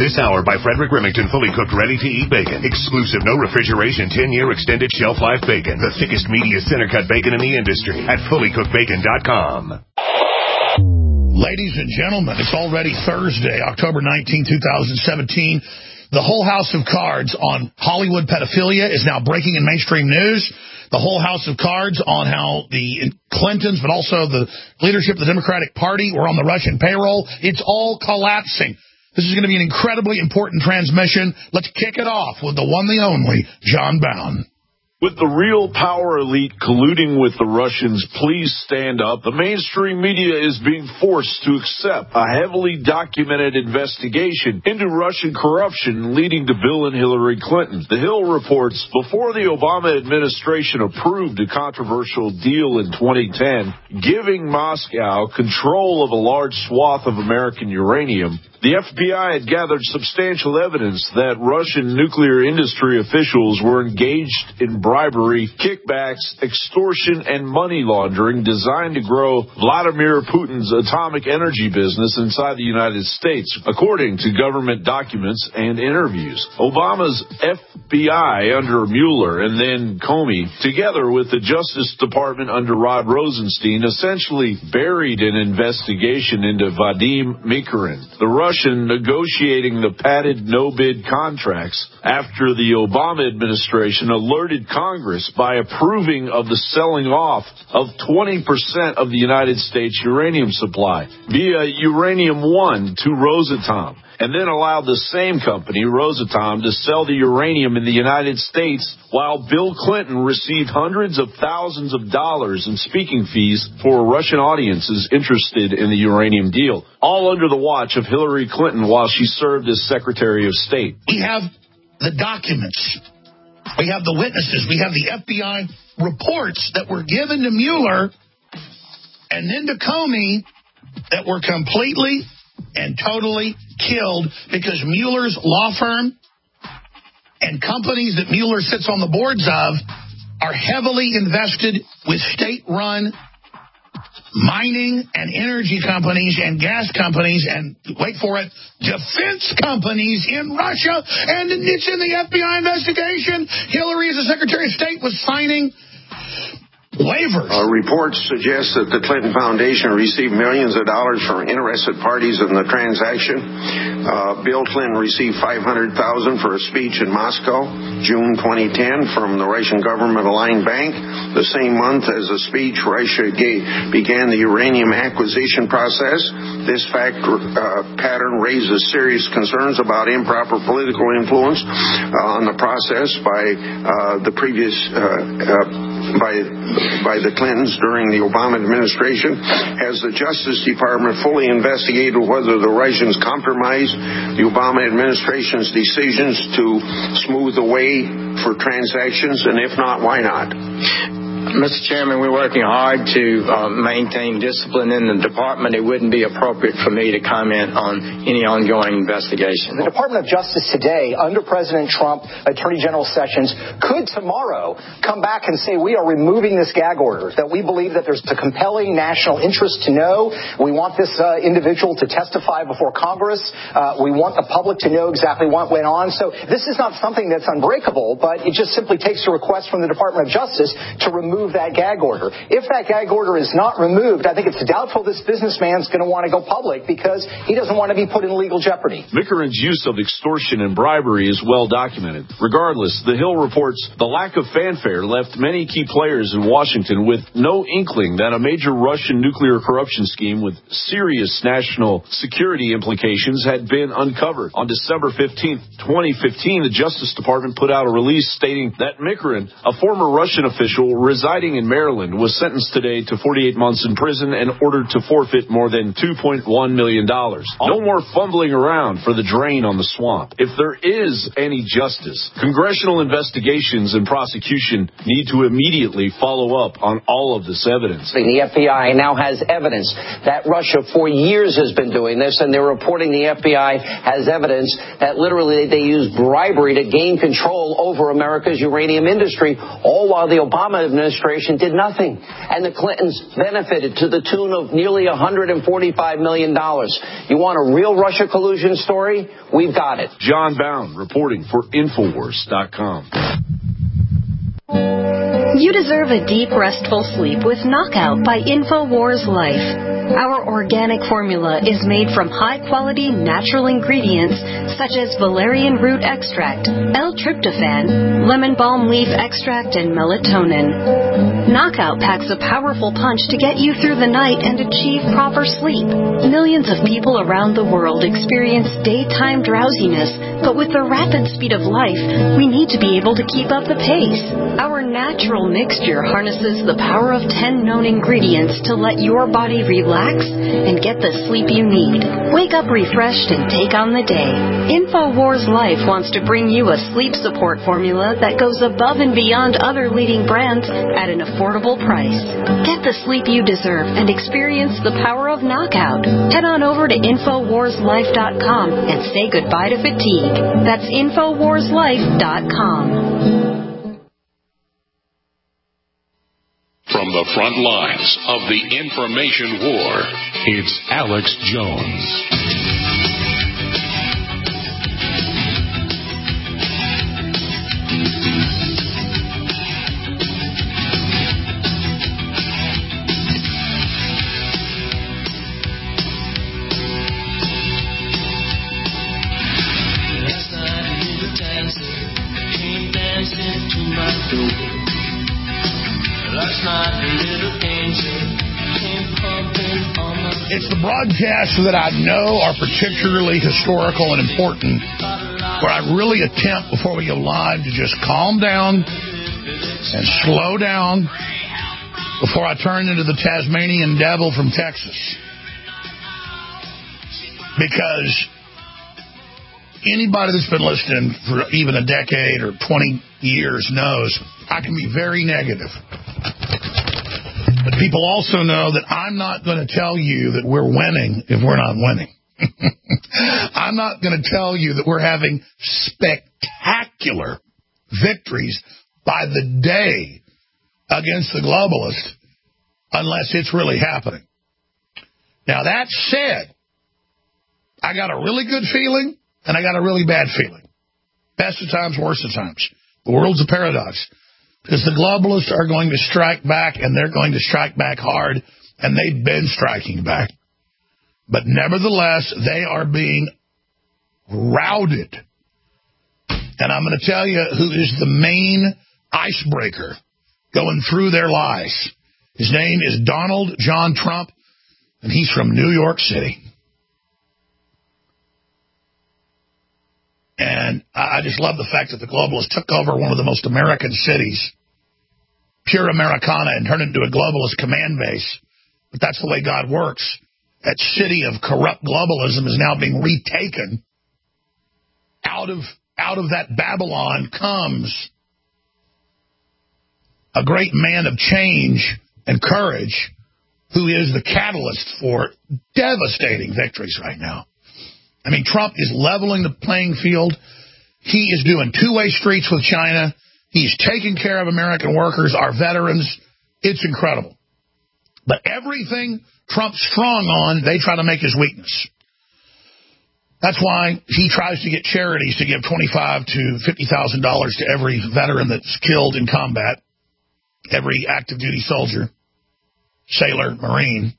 This hour by Frederick Remington, fully cooked, ready-to-eat bacon. Exclusive, no refrigeration, 10-year extended shelf life bacon. The thickest, meatiest center-cut bacon in the industry at fullycookedbacon.com. Ladies and gentlemen, it's already Thursday, October 19, 2017. The whole house of cards on Hollywood pedophilia is now breaking in mainstream news. The whole house of cards on how the Clintons, but also the leadership of the Democratic Party were on the Russian payroll. It's all collapsing. This is going to be an incredibly important transmission. Let's kick it off with the one, the only, John Bowne. With the real power elite colluding with the Russians, please stand up. The mainstream media is being forced to accept a heavily documented investigation into Russian corruption leading to Bill and Hillary Clinton. The Hill reports before the Obama administration approved a controversial deal in 2010, giving Moscow control of a large swath of American uranium, the FBI had gathered substantial evidence that Russian nuclear industry officials were engaged in bribery, kickbacks, extortion, and money laundering designed to grow Vladimir Putin's atomic energy business inside the United States, according to government documents and interviews. Obama's FBI under Mueller and then Comey, together with the Justice Department under Rod Rosenstein, essentially buried an investigation into Vadim Mikurin, the Russian negotiating the padded no-bid contracts after the Obama administration alerted Congress by approving of the selling off of 20% of the United States uranium supply via Uranium One to Rosatom, and then allowed the same company, Rosatom, to sell the uranium in the United States while Bill Clinton received hundreds of thousands of dollars in speaking fees for Russian audiences interested in the uranium deal, all under the watch of Hillary Clinton while she served as Secretary of State. We have the documents. We have the witnesses. We have the FBI reports that were given to Mueller and then to Comey that were completely and totally killed because Mueller's law firm and companies that Mueller sits on the boards of are heavily invested with state-run mining and energy companies and gas companies and, wait for it, defense companies in Russia. And it's in the FBI investigation. Hillary, as the Secretary of State, was signing waivers. Reports suggest that the Clinton Foundation received millions of dollars from interested parties in the transaction. Bill Clinton received $500,000 for a speech in Moscow, June 2010, from the Russian government-aligned bank. The same month as the speech, Russia began the uranium acquisition process. This pattern raises serious concerns about improper political influence on the process by the previous by the Clintons during the Obama administration. Has the Justice Department fully investigated whether the Russians compromised the Obama administration's decisions to smooth the way for transactions? And if not, why not? Mr. Chairman, we're working hard to maintain discipline in the department. It wouldn't be appropriate for me to comment on any ongoing investigation. The Department of Justice today, under President Trump, Attorney General Sessions, could tomorrow come back and say we are removing this gag order, that we believe that there's a compelling national interest to know. We want this individual to testify before Congress. We want the public to know exactly what went on. So this is not something that's unbreakable, but it just simply takes a request from the Department of Justice to remove that gag order. If that gag order is not removed, I think it's doubtful this businessman's going to want to go public because he doesn't want to be put in legal jeopardy. Mikurin's use of extortion and bribery is well documented. Regardless, the Hill reports the lack of fanfare left many key players in Washington with no inkling that a major Russian nuclear corruption scheme with serious national security implications had been uncovered. On December 15, 2015, the Justice Department put out a release stating that Mikurin, a former Russian official residing in Maryland, was sentenced today to 48 months in prison and ordered to forfeit more than $2.1 million. No more fumbling around for the drain on the swamp. If there is any justice, congressional investigations and prosecution need to immediately follow up on all of this evidence. The FBI now has evidence that Russia for years has been doing this, and they're reporting the FBI has evidence that literally they use bribery to gain control over America's uranium industry, all while the Obama administration administration did nothing. And the Clintons benefited to the tune of nearly $145 million. You want a real Russia collusion story? We've got it. John Bound reporting for Infowars.com. You deserve a deep, restful sleep with Knockout by Infowars Life. Our organic formula is made from high-quality natural ingredients such as valerian root extract, L-tryptophan, lemon balm leaf extract, and melatonin. Knockout packs a powerful punch to get you through the night and achieve proper sleep. Millions of people around the world experience daytime drowsiness, but with the rapid speed of life, we need to be able to keep up the pace. Our natural mixture harnesses the power of 10 known ingredients to let your body relax and get the sleep you need. Wake up refreshed and take on the day. Infowars Life wants to bring you a sleep support formula that goes above and beyond other leading brands at an affordable price. Get the sleep you deserve and experience the power of Knockout. Head on over to InfoWarsLife.com and say goodbye to fatigue. That's InfoWarsLife.com. From the front lines of the information war, it's Alex Jones. Last night a little dancer came dancing to my door. Last night, a little angel came pumping on my... It's the broadcasts that I know are particularly historical and important, where I really attempt before we go live to just calm down and slow down before I turn into the Tasmanian devil from Texas. Because anybody that's been listening for even a decade or 20 years knows I can be very negative. But people also know that I'm not going to tell you that we're winning if we're not winning. I'm not going to tell you that we're having spectacular victories by the day against the globalists unless it's really happening. Now, that said, I got a really good feeling and I got a really bad feeling. Best of times, worst of times. The world's a paradox. Because the globalists are going to strike back, and they're going to strike back hard, and they've been striking back. But nevertheless, they are being routed. And I'm going to tell you who is the main icebreaker going through their lies. His name is Donald John Trump, and he's from New York City. And I just love the fact that the globalists took over one of the most American cities, pure Americana, and turned it into a globalist command base. But that's the way God works. That city of corrupt globalism is now being retaken. Out of that Babylon comes a great man of change and courage who is the catalyst for devastating victories right now. I mean, Trump is leveling the playing field. He is doing two-way streets with China. He's taking care of American workers, our veterans. It's incredible. But everything Trump's strong on, they try to make his weakness. That's why he tries to get charities to give $25,000 to $50,000 to every veteran that's killed in combat, every active-duty soldier, sailor, Marine,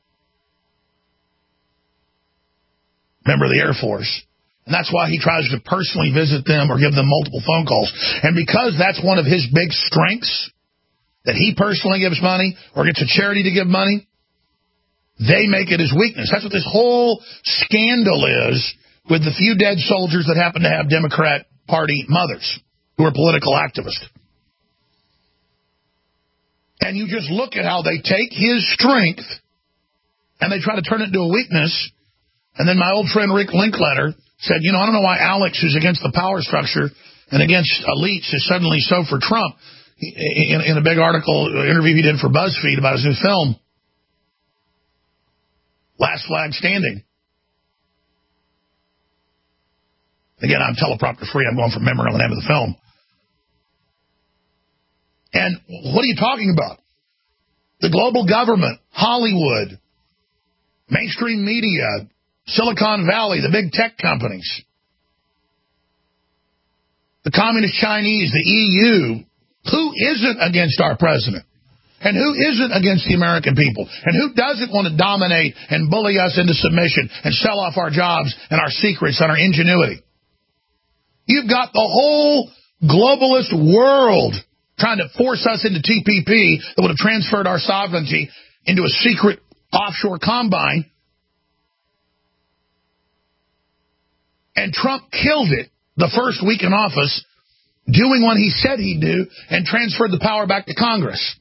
member of the Air Force. And that's why he tries to personally visit them or give them multiple phone calls. And because that's one of his big strengths, that he personally gives money or gets a charity to give money, they make it his weakness. That's what this whole scandal is with the few dead soldiers that happen to have Democrat Party mothers who are political activists. And you just look at how they take his strength and they try to turn it into a weakness. And then my old friend Rick Linkletter said, I don't know why Alex, who's against the power structure and against elites, is suddenly so for Trump. In a big interview he did for BuzzFeed about his new film, Last Flag Standing. Again, I'm teleprompter free. I'm going from memory on the name of the film. And what are you talking about? The global government, Hollywood, mainstream media, Silicon Valley, the big tech companies, the Communist Chinese, the EU, who isn't against our president? And who isn't against the American people? And who doesn't want to dominate and bully us into submission and sell off our jobs and our secrets and our ingenuity? You've got the whole globalist world trying to force us into TPP that would have transferred our sovereignty into a secret offshore combine. And Trump killed it the first week in office, doing what he said he'd do, and transferred the power back to Congress.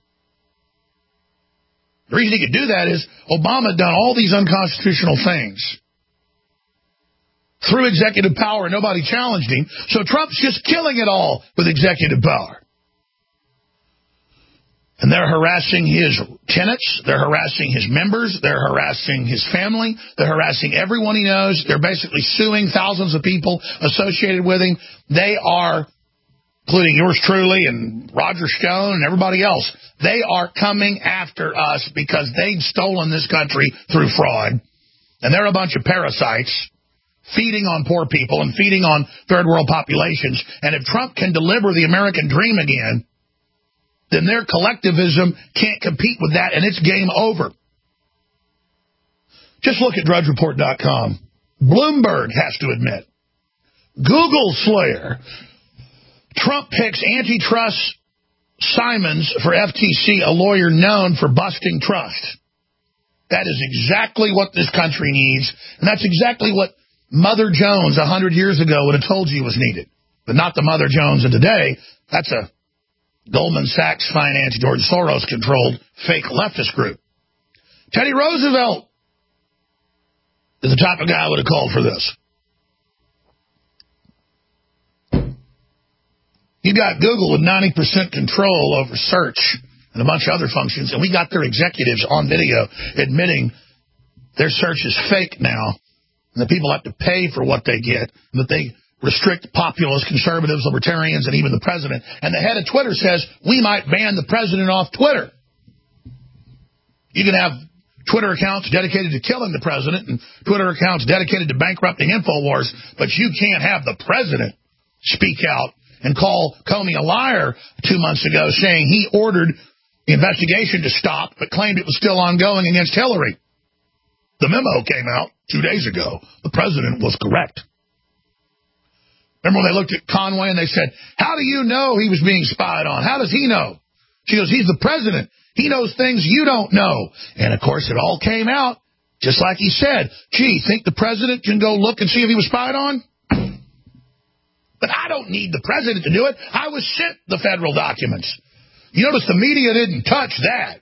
The reason he could do that is Obama had done all these unconstitutional things through executive power, and nobody challenged him. So Trump's just killing it all with executive power. And they're harassing his tenants. They're harassing his members. They're harassing his family. They're harassing everyone he knows. They're basically suing thousands of people associated with him. They are, including yours truly and Roger Stone and everybody else, they are coming after us because they've stolen this country through fraud. And they're a bunch of parasites feeding on poor people and feeding on third world populations. And if Trump can deliver the American dream again, then their collectivism can't compete with that, and it's game over. Just look at DrudgeReport.com. Bloomberg has to admit. Google Slayer. Trump picks antitrust Simons for FTC, a lawyer known for busting trust. That is exactly what this country needs, and that's exactly what Mother Jones 100 years ago would have told you was needed. But not the Mother Jones of today. That's a Goldman Sachs finance, George Soros-controlled fake leftist group. Teddy Roosevelt is the type of guy I would have called for this. You got Google with 90% control over search and a bunch of other functions, and we got their executives on video admitting their search is fake now, and the people have to pay for what they get, and that they restrict populists, conservatives, libertarians, and even the president. And the head of Twitter says, we might ban the president off Twitter. You can have Twitter accounts dedicated to killing the president and Twitter accounts dedicated to bankrupting InfoWars, but you can't have the president speak out and call Comey a liar 2 months ago, saying he ordered the investigation to stop, but claimed it was still ongoing against Hillary. The memo came out 2 days ago. The president was correct. Remember when they looked at Conway and they said, how do you know he was being spied on? How does he know? She goes, he's the president. He knows things you don't know. And, of course, it all came out, just like he said. Gee, think the president can go look and see if he was spied on? But I don't need the president to do it. I was sent the federal documents. You notice the media didn't touch that.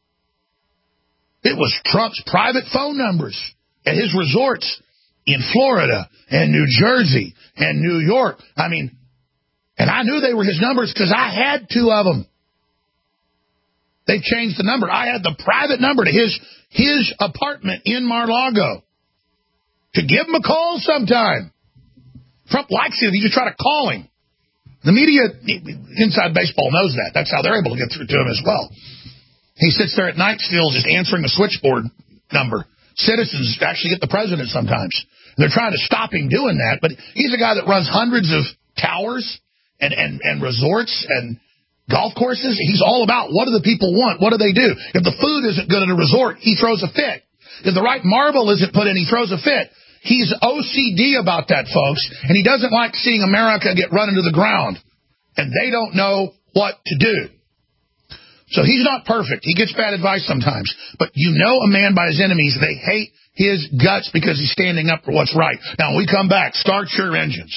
It was Trump's private phone numbers at his resorts in Florida and New Jersey and New York. I mean, and I knew they were his numbers because I had 2 of them. They've changed the number. I had the private number to his apartment in Mar-a-Lago to give him a call sometime. Trump likes it if you just try to call him. The media, inside baseball, knows that. That's how they're able to get through to him as well. He sits there at night still just answering a switchboard number. Citizens actually get the president sometimes. And they're trying to stop him doing that, but he's a guy that runs hundreds of towers and resorts and golf courses. He's all about what do the people want? What do they do? If the food isn't good at a resort, he throws a fit. If the right marble isn't put in, he throws a fit. He's OCD about that, folks, and he doesn't like seeing America get run into the ground, and they don't know what to do. So he's not perfect. He gets bad advice sometimes, but you know a man by his enemies. They hate his guts because he's standing up for what's right. Now, when we come back, start your engines,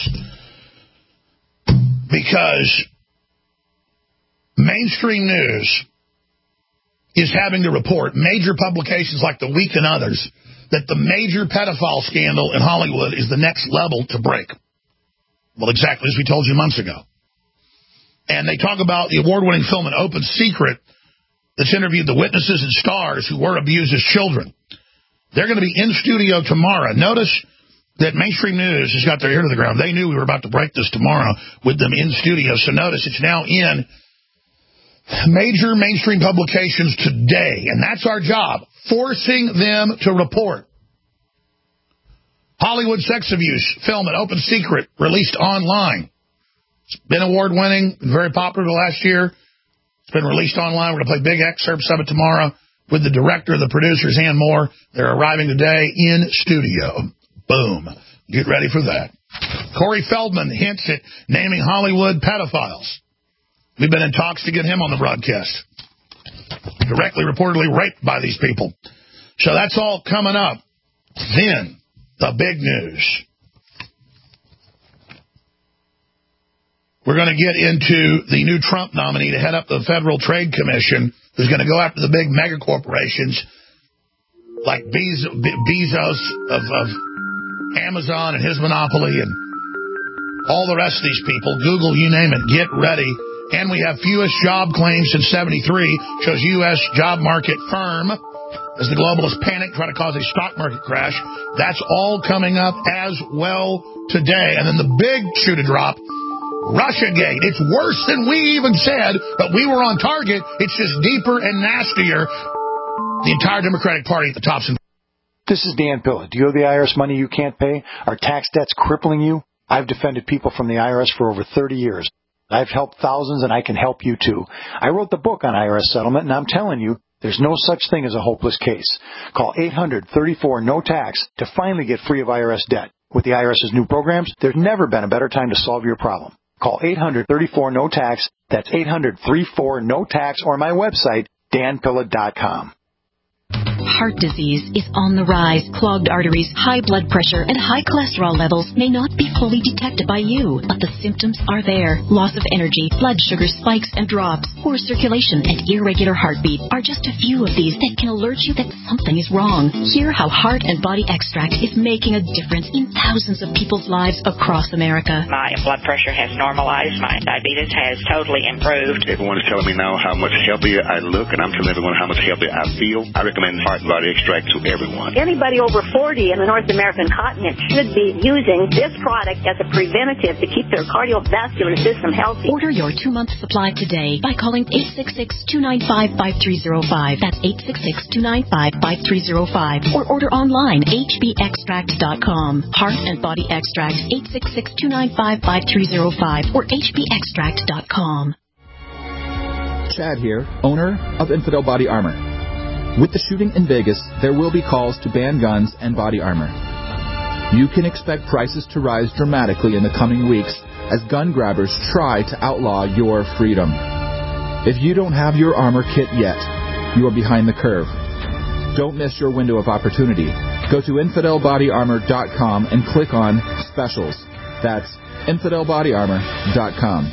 because mainstream news is having to report, major publications like The Week and others, that the major pedophile scandal in Hollywood is the next level to break. Well, exactly as we told you months ago. And they talk about the award-winning film An Open Secret that's interviewed the witnesses and stars who were abused as children. They're going to be in studio tomorrow. Notice that mainstream news has got their ear to the ground. They knew we were about to break this tomorrow with them in studio. So notice it's now in major mainstream publications today, and that's our job, forcing them to report. Hollywood sex abuse film, An Open Secret, released online. It's been award-winning, very popular the last year. It's been released online. We're going to play big excerpts of it tomorrow with the director, the producers, and more. They're arriving today in studio. Boom. Get ready for that. Corey Feldman hints at naming Hollywood pedophiles. We've been in talks to get him on the broadcast. Directly, reportedly raped by these people. So that's all coming up. Then, the big news. We're going to get into the new Trump nominee to head up the Federal Trade Commission, who's going to go after the big mega corporations like Bezos of Amazon and his monopoly and all the rest of these people. Google, you name it, get ready. And we have fewest job claims since 73, shows U.S. job market firm as the globalists panic, try to cause a stock market crash. That's all coming up as well today. And then the big shoe to drop, Russiagate. It's worse than we even said, but we were on target. It's just deeper and nastier. The entire Democratic Party at the top. This is Dan Pilla. Do you owe the IRS money you can't pay? Are tax debts crippling you? I've defended people from the IRS for over 30 years. I've helped thousands, and I can help you too. I wrote the book on IRS settlement, and I'm telling you, there's no such thing as a hopeless case. Call 800-34-NO-TAX to finally get free of IRS debt. With the IRS's new programs, there's never been a better time to solve your problem. Call 800-34-NO-TAX. That's 800-34-NO-TAX, or my website, danpilla.com. Heart disease is on the rise. Clogged arteries, high blood pressure, and high cholesterol levels may not be fully detected by you, but the symptoms are there. Loss of energy, blood sugar spikes and drops, poor circulation, and irregular heartbeat are just a few of these that can alert you that something is wrong. Hear how Heart and Body Extract is making a difference in thousands of people's lives across America. My blood pressure has normalized. My diabetes has totally improved. Everyone is telling me now how much healthier I look, and I'm telling everyone how much healthier I feel. I recommend Heart and Body Extract to everyone. Anybody over 40 in the North American continent should be using this product as a preventative to keep their cardiovascular system healthy. Order your 2-month supply today by calling 866-295-5305. That's 866-295-5305. Or order online, hbextract.com. Heart and Body Extract, 866-295-5305 or hbextract.com. Chad here, owner of Infidel Body Armor. With the shooting in Vegas, there will be calls to ban guns and body armor. You can expect prices to rise dramatically in the coming weeks as gun grabbers try to outlaw your freedom. If you don't have your armor kit yet, you are behind the curve. Don't miss your window of opportunity. Go to InfidelBodyArmor.com and click on Specials. That's InfidelBodyArmor.com.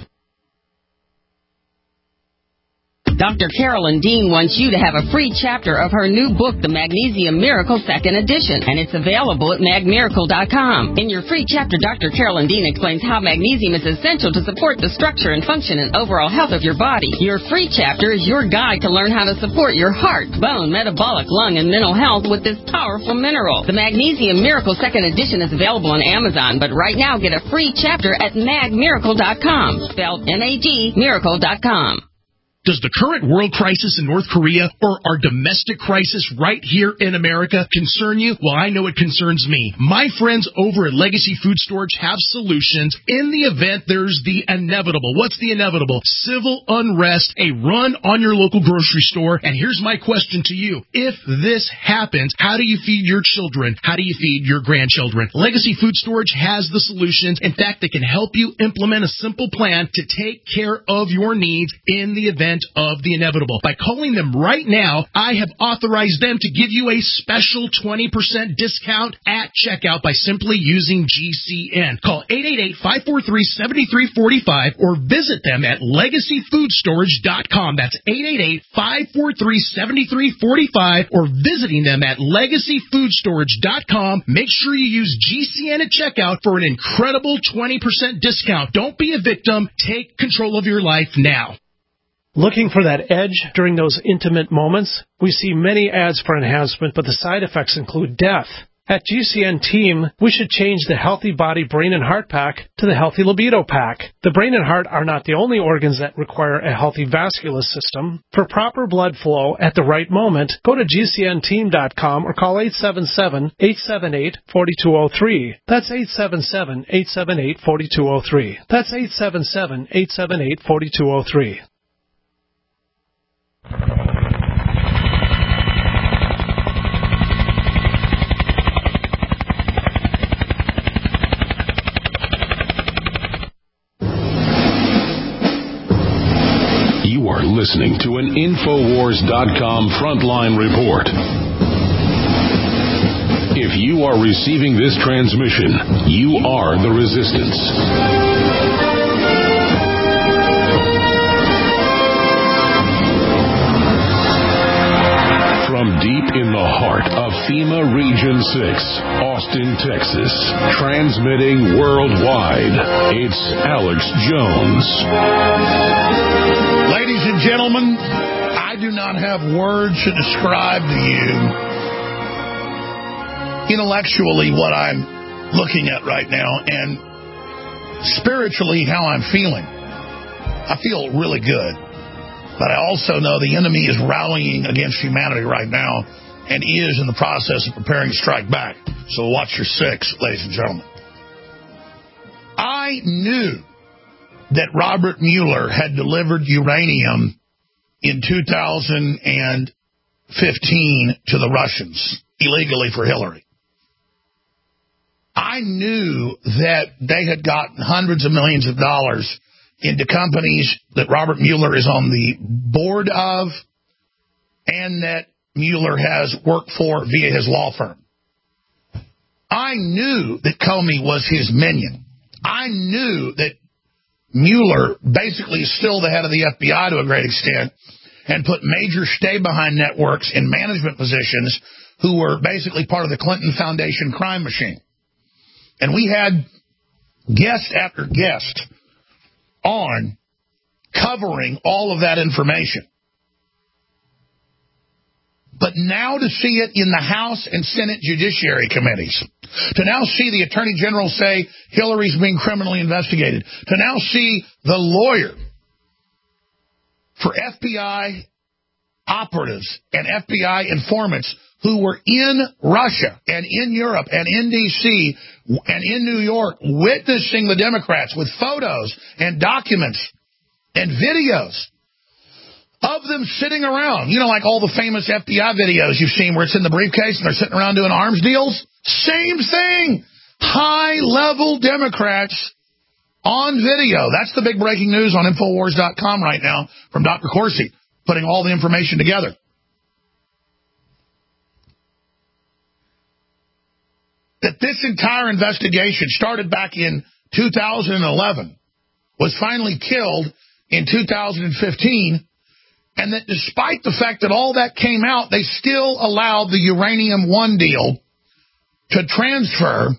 Dr. Carolyn Dean wants you to have a free chapter of her new book, The Magnesium Miracle 2nd Edition, and it's available at magmiracle.com. In your free chapter, Dr. Carolyn Dean explains how magnesium is essential to support the structure and function and overall health of your body. Your free chapter is your guide to learn how to support your heart, bone, metabolic, lung, and mental health with this powerful mineral. The Magnesium Miracle 2nd Edition is available on Amazon, but right now get a free chapter at magmiracle.com, spelled M-A-G, miracle.com. Does the current world crisis in North Korea or our domestic crisis right here in America concern you? Well, I know it concerns me. My friends over at Legacy Food Storage have solutions in the event there's the inevitable. What's the inevitable? Civil unrest, a run on your local grocery store. And here's my question to you. If this happens, how do you feed your children? How do you feed your grandchildren? Legacy Food Storage has the solutions. In fact, they can help you implement a simple plan to take care of your needs in the event of the inevitable. By calling them right now, I have authorized them to give you a special 20% discount at checkout by simply using GCN. Call 888-543-7345 or visit them at legacyfoodstorage.com. That's 888-543-7345 or visiting them at legacyfoodstorage.com. Make sure you use GCN at checkout for an incredible 20% discount. Don't be a victim. Take control of your life now. Looking for that edge during those intimate moments? We see many ads for enhancement, but the side effects include death. At GCN Team, we should change the Healthy Body, Brain, and Heart Pack to the Healthy Libido Pack. The brain and heart are not the only organs that require a healthy vascular system. For proper blood flow at the right moment, go to GCNteam.com or call 877-878-4203. That's 877-878-4203. That's 877-878-4203. You are listening to an Infowars.com frontline report. If you are receiving this transmission, you are the resistance. From deep in the heart of FEMA Region 6, Austin, Texas, transmitting worldwide, it's Alex Jones. Ladies and gentlemen, I do not have words to describe to you intellectually what I'm looking at right now and spiritually how I'm feeling. I feel really good. But I also know the enemy is rallying against humanity right now and is in the process of preparing to strike back. So watch your six, ladies and gentlemen. I knew that Robert Mueller had delivered uranium in 2015 to the Russians illegally for Hillary. I knew that they had gotten hundreds of millions of dollars into companies that Robert Mueller is on the board of and that Mueller has worked for via his law firm. I knew that Comey was his minion. I knew that Mueller basically is still the head of the FBI to a great extent and put major stay-behind networks in management positions who were basically part of the Clinton Foundation crime machine. And we had guest after guest on covering all of that information. But now to see it in the House and Senate Judiciary Committees, to now see the Attorney General say Hillary's being criminally investigated, to now see the lawyer for FBI operatives and FBI informants who were in Russia and in Europe and in D.C. and in New York witnessing the Democrats with photos and documents and videos of them sitting around. You know, like all the famous FBI videos you've seen where it's in the briefcase and they're sitting around doing arms deals? Same thing. High-level Democrats on video. That's the big breaking news on Infowars.com right now from Dr. Corsi, putting all the information together. That this entire investigation started back in 2011, was finally killed in 2015, and that despite the fact that all that came out, they still allowed the Uranium One deal to transfer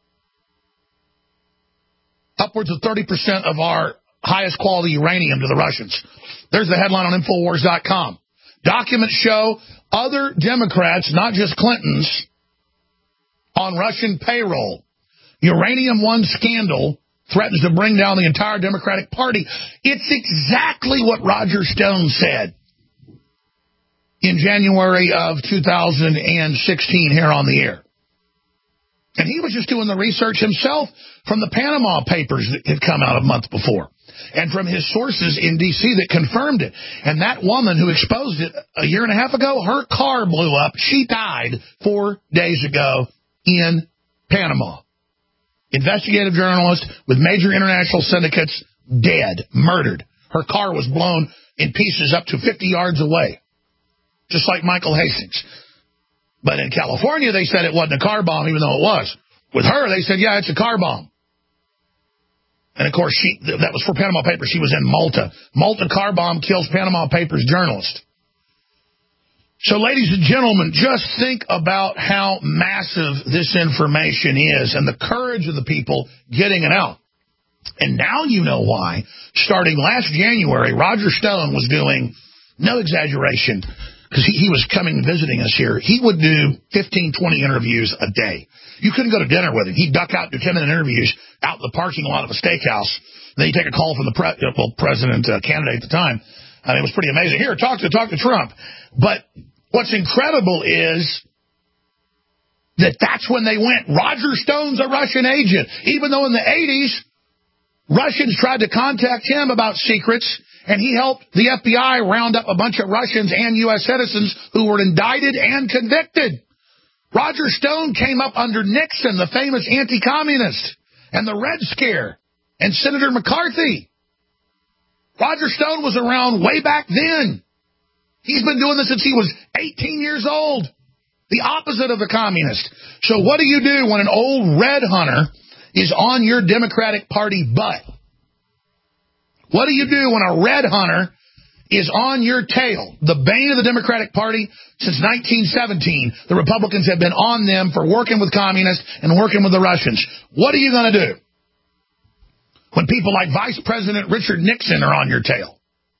upwards of 30% of our highest quality uranium to the Russians. There's the headline on Infowars.com. Documents show other Democrats, not just Clintons, on Russian payroll. Uranium One scandal threatens to bring down the entire Democratic Party. It's exactly what Roger Stone said in January of 2016 here on the air. And he was just doing the research himself from the Panama Papers that had come out a month before and from his sources in D.C. that confirmed it. And that woman who exposed it a year and a half ago, her car blew up. She died 4 days ago in Panama. Investigative journalist with major international syndicates, dead, murdered. Her car was blown in pieces up to 50 yards away, just like Michael Hastings. But in California, they said it wasn't a car bomb, even though it was. With her, they said, yeah, it's a car bomb. And, of course, that was for Panama Papers. She was in Malta. Malta car bomb kills Panama Papers journalist. So, ladies and gentlemen, just think about how massive this information is and the courage of the people getting it out. And now you know why, starting last January, Roger Stone was doing, no exaggeration, because he was coming visiting us here, he would do 15, 20 interviews a day. You couldn't go to dinner with him. He'd duck out and do 10-minute interviews out in the parking lot of a steakhouse. Then he'd take a call from the president candidate at the time. It was pretty amazing. Here, talk to Trump. But what's incredible is that's when they went, Roger Stone's a Russian agent. Even though in the 80s, Russians tried to contact him about secrets, and he helped the FBI round up a bunch of Russians and U.S. citizens who were indicted and convicted. Roger Stone came up under Nixon, the famous anti-communist, and the Red Scare, and Senator McCarthy. Roger Stone was around way back then. He's been doing this since he was 18 years old. The opposite of the communist. So what do you do when an old red hunter is on your Democratic Party butt? What do you do when a red hunter is on your tail? The bane of the Democratic Party since 1917. The Republicans have been on them for working with communists and working with the Russians. What are you going to do when people like Vice President Richard Nixon are on your tail?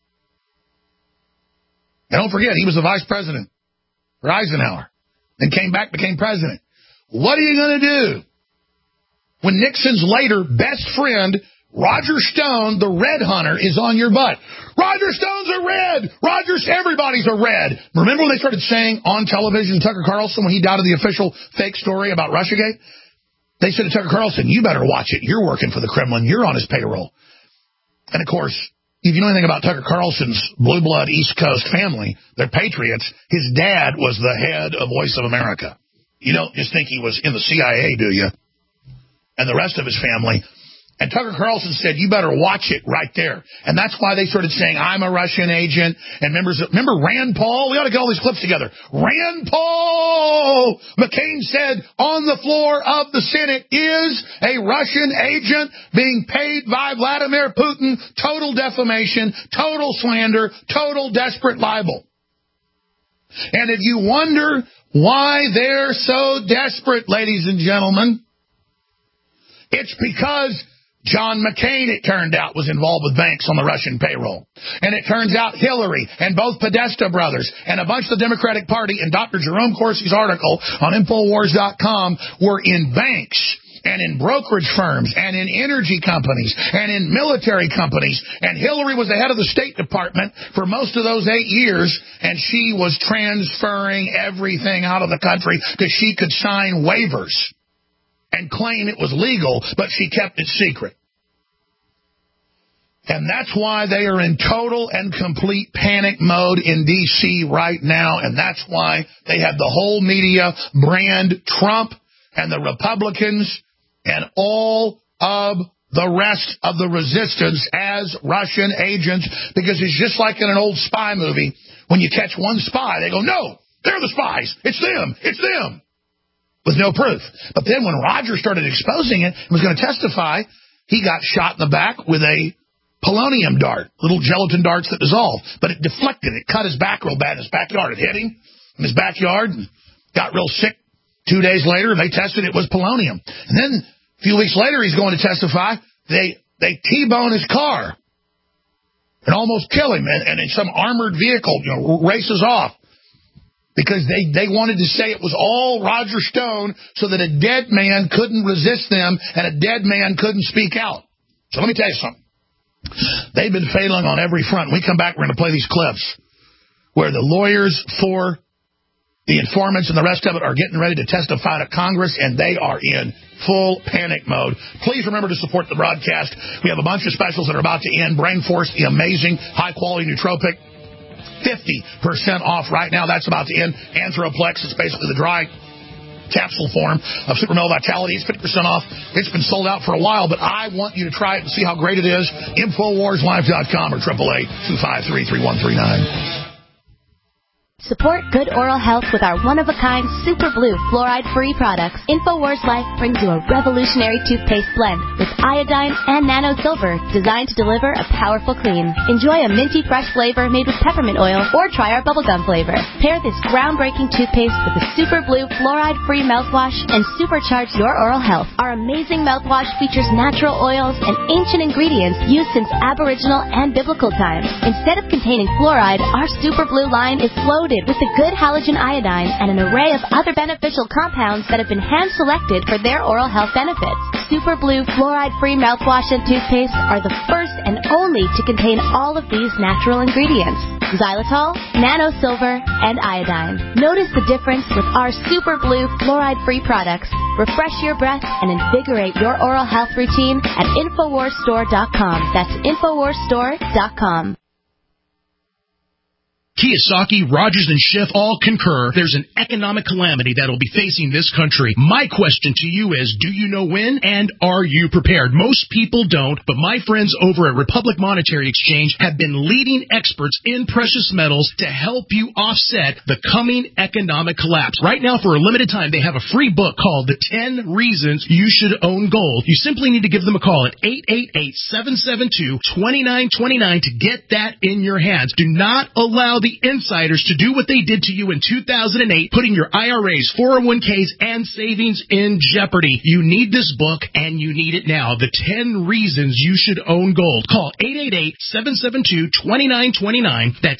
And don't forget, he was the vice president for Eisenhower. Then came back, became president. What are you going to do when Nixon's later best friend, Roger Stone, the red hunter, is on your butt? Roger Stone's a red. Everybody's a red. Remember when they started saying on television, Tucker Carlson, when he doubted the official fake story about Russiagate? They said to Tucker Carlson, you better watch it. You're working for the Kremlin. You're on his payroll. And, of course, if you know anything about Tucker Carlson's blue blood East Coast family, they're patriots. His dad was the head of Voice of America. You don't just think he was in the CIA, do you? And the rest of his family. And Tucker Carlson said, you better watch it right there. And that's why they started saying, I'm a Russian agent. And remember Rand Paul? We ought to get all these clips together. Rand Paul! McCain said on the floor of the Senate is a Russian agent being paid by Vladimir Putin. Total defamation, total slander, total desperate libel. And if you wonder why they're so desperate, ladies and gentlemen, it's because John McCain, it turned out, was involved with banks on the Russian payroll. And it turns out Hillary and both Podesta brothers and a bunch of the Democratic Party and Dr. Jerome Corsi's article on Infowars.com were in banks and in brokerage firms and in energy companies and in military companies. And Hillary was the head of the State Department for most of those 8 years, and she was transferring everything out of the country because she could sign waivers and claim it was legal, but she kept it secret. And that's why they are in total and complete panic mode in D.C. right now, and that's why they have the whole media brand Trump and the Republicans and all of the rest of the resistance as Russian agents, because it's just like in an old spy movie. When you catch one spy, they go, no, they're the spies. It's them. With no proof. But then when Roger started exposing it and was going to testify, he got shot in the back with a polonium dart, little gelatin darts that dissolve. But it deflected. It cut his back real bad in his backyard. It hit him in his backyard and got real sick. 2 days later, they tested it was polonium. And then a few weeks later, he's going to testify. They T-bone his car and almost kill him. And in some armored vehicle, races off. Because they wanted to say it was all Roger Stone so that a dead man couldn't resist them and a dead man couldn't speak out. So let me tell you something. They've been failing on every front. When we come back, we're going to play these clips where the lawyers for the informants and the rest of it are getting ready to testify to Congress, and they are in full panic mode. Please remember to support the broadcast. We have a bunch of specials that are about to end. Brain Force, the amazing, high-quality nootropic. 50% off right now. That's about to end. Anthroplex, it's basically the dry capsule form of Super Male Vitality. It's 50% off. It's been sold out for a while, but I want you to try it and see how great it is. InfoWarsLive.com or 888-253-3139. Support good oral health with our one-of-a-kind Super Blue fluoride-free products. InfoWars Life brings you a revolutionary toothpaste blend with iodine and nano silver designed to deliver a powerful clean. Enjoy a minty fresh flavor made with peppermint oil or try our bubblegum flavor. Pair this groundbreaking toothpaste with the Super Blue fluoride-free mouthwash and supercharge your oral health. Our amazing mouthwash features natural oils and ancient ingredients used since Aboriginal and biblical times. Instead of containing fluoride, our Super Blue line is flowed loaded with the good halogen iodine and an array of other beneficial compounds that have been hand-selected for their oral health benefits. Super Blue fluoride-free mouthwash and toothpaste are the first and only to contain all of these natural ingredients: xylitol, nano silver, and iodine. Notice the difference with our Super Blue fluoride-free products. Refresh your breath and invigorate your oral health routine at InfoWarsStore.com. That's InfoWarsStore.com. Kiyosaki, Rogers, and Schiff all concur there's an economic calamity that will be facing this country. My question to you is, do you know when, and are you prepared? Most people don't, but my friends over at Republic Monetary Exchange have been leading experts in precious metals to help you offset the coming economic collapse. Right now, for a limited time, they have a free book called The 10 Reasons You Should Own Gold. You simply need to give them a call at 888-772-2929 to get that in your hands. Do not allow the insiders to do what they did to you in 2008, putting your IRAs, 401ks, and savings in jeopardy. You need this book, and you need it now. The 10 Reasons You Should Own Gold. Call 888-772-2929. That's